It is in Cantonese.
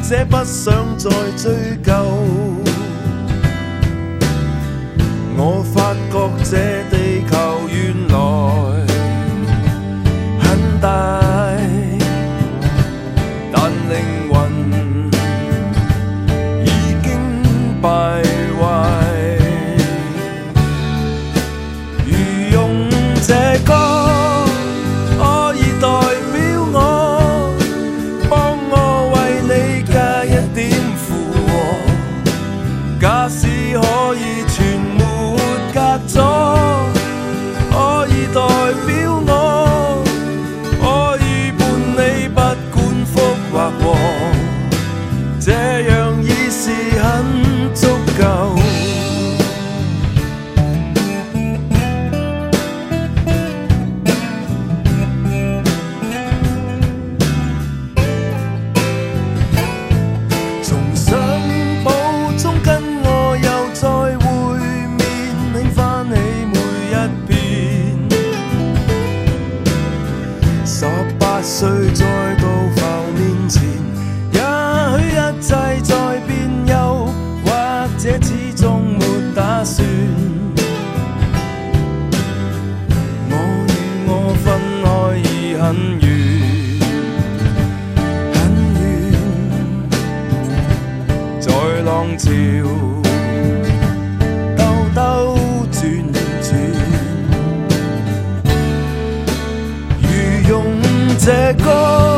这不想再追究。我發覺這地球原來很大，但靈魂已經敗壞。如用這歌可以代表我，幫我為你加一點附和。假使可以全沒隔阻，可以代表我，可以伴你不管福或禍，這樣已是很足夠。從相簿中跟我又再會面，輕翻起每一遍。18歲再度浮面前，也許一切在變，又或者始終沒打算。我與我分開已很遠，很遠，在浪潮兜兜轉轉。如用這歌